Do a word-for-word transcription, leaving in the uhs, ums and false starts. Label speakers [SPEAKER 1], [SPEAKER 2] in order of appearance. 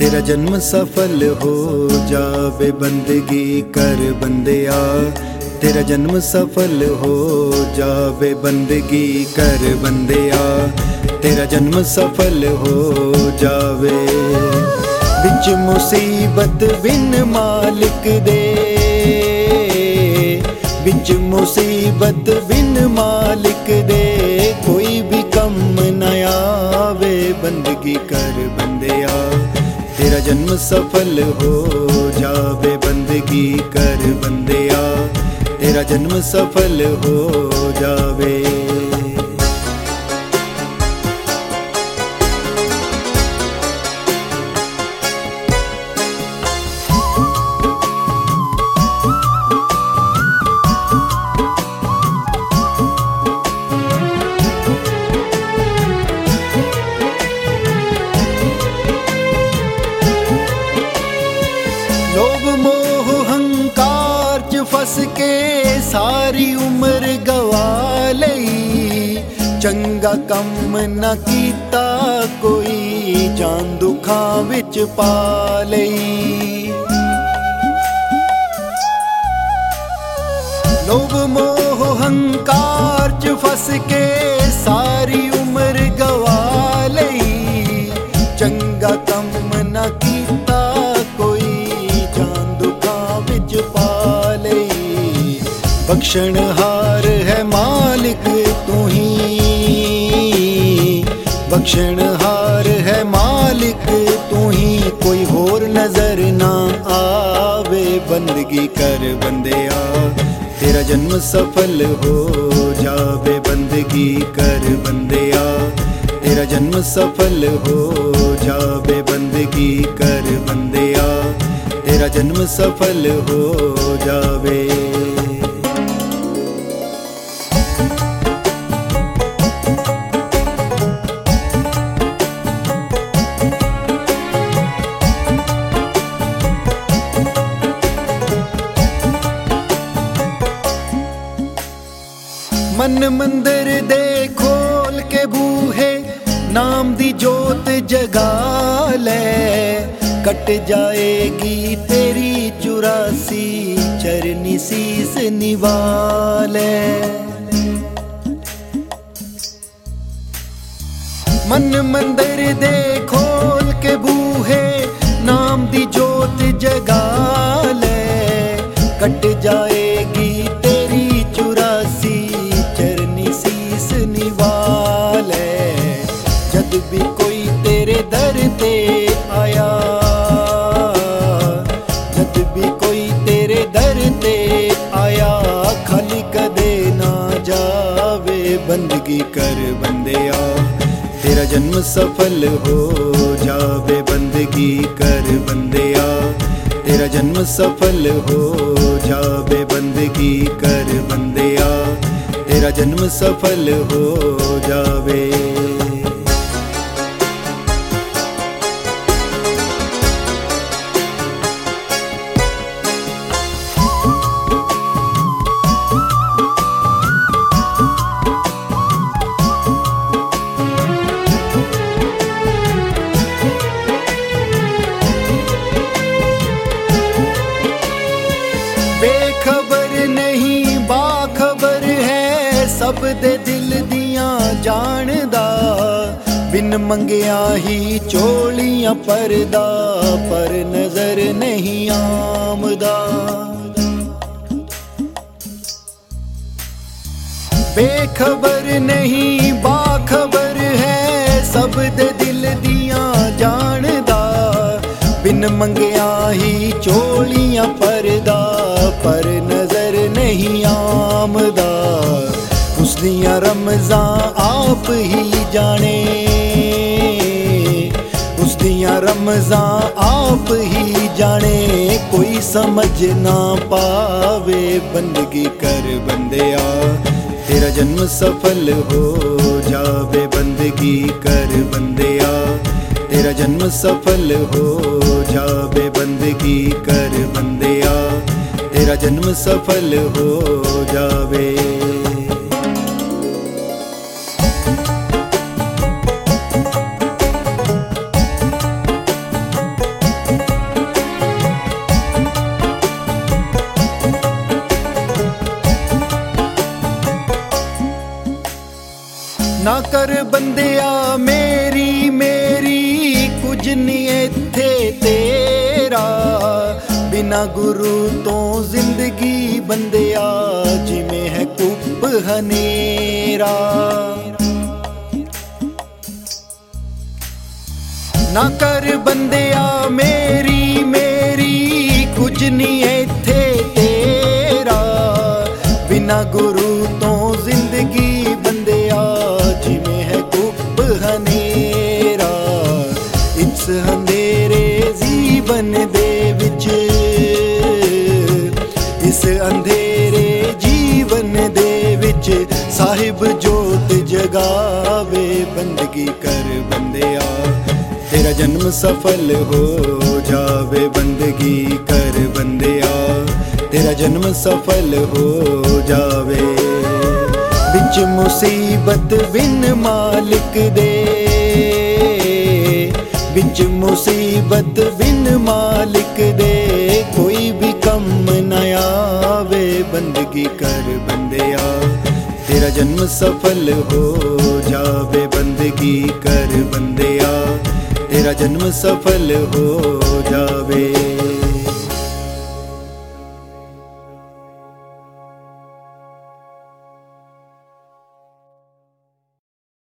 [SPEAKER 1] तेरा जन्म सफल हो जावे बंदगी कर बंदिया। तेरा जन्म सफल हो जावे बंदगी कर बंदिया। तेरा जन्म सफल हो जावे। बिच मुसीबत बिन मालिक दे, बिच मुसीबत बिन मालिक दे, कोई भी कम न आवे बंदगी कर बंदिया। तेरा जन्म सफल हो जावे बंदगी कर बंदिया। तेरा जन्म सफल हो जावे। लोभ मोह हंकार च फस के सारी उम्र गवा लई। चंगा कम न कीता कोई जान दुखां विच पा लई। लोभ मोह हंकार च फस के सारी उम्र गवा लई। चंगा कम न कीता बख्शणहार है मालिक तू ही, बख्शणहार है मालिक तू ही, कोई होर नजर ना आवे बंदगी कर बंदिया। तेरा जन्म सफल हो जावे बंदगी कर बंदिया। तेरा जन्म सफल हो जावे बंदगी कर बंदिया। तेरा जन्म सफल हो जावे। मन मंदिर दे खोल के बूहे, नाम दी जोत जगा ले। कट जाएगी तेरी चुरासी चरनी सीस निवाले। मन मंदिर दे खोल के बूहे, नाम दी जोत जगा ले। कट जाएगी तेरी चुरासी चरनी सीस निवाले। जद भी कोई तेरे दर ते आया, जद भी कोई तेरे दर ते आया, खाली कदे ना जावे बंदगी कर बंदिया। तेरा जन्म सफल हो जावे बंदगी कर बंदिया। तेरा जन्म सफल हो जावे बंदगी कर बंदिया। तेरा जन्म सफल हो जावे। बेखबर नहीं बाखबर है, सब दे दिल दियां जानदा। बिन मंगिया ही चोलियां परदा, पर नजर नहीं आमदा। बेखबर नहीं बाखबर है, सब दे दिल दियां जानदा। बिन मंगिया ही चोलियां परदा, पर नजर नहीं आमदा। उसदियां रमज़ां आप ही जाने, उसदियां रमज़ां आप ही जाने। कोई समझ ना पावे बंदगी कर बंदिया। तेरा जन्म सफल हो जावे बंदगी कर बंदिया। तेरा जन्म सफल हो जावे बंदगी कर बंदिया। तेरा जन्म सफल हो जावे। कर बंदिया मेरी मेरी कुछ नहीं इत्थे तेरा, बिना गुरु तो जिंदगी बंदिया जिमें है कुप हनेरा। ना कर बंदिया मेरी मेरी कुछ नहीं इत्थे तेरा, बिना गुरु तो जिंदगी बंदिया जिमें है कुप हनेरा। इस अंधेरे जीवन दे विच, इस अंधेरे जीवन दे विच साहिब जोत जगावे। बंदगी कर बंदिया तेरा जन्म सफल हो जावे, बंदगी कर बंदिया तेरा जन्म सफल हो जावे। बिच मुसीबत बिन मालिक दे, बिच मुसीबत बिन मालिक दे कोई भी कम न आवे। बंदगी कर बंदिया तेरा जन्म सफल हो जावे, बंदगी कर बंदिया तेरा जन्म सफल हो जावे।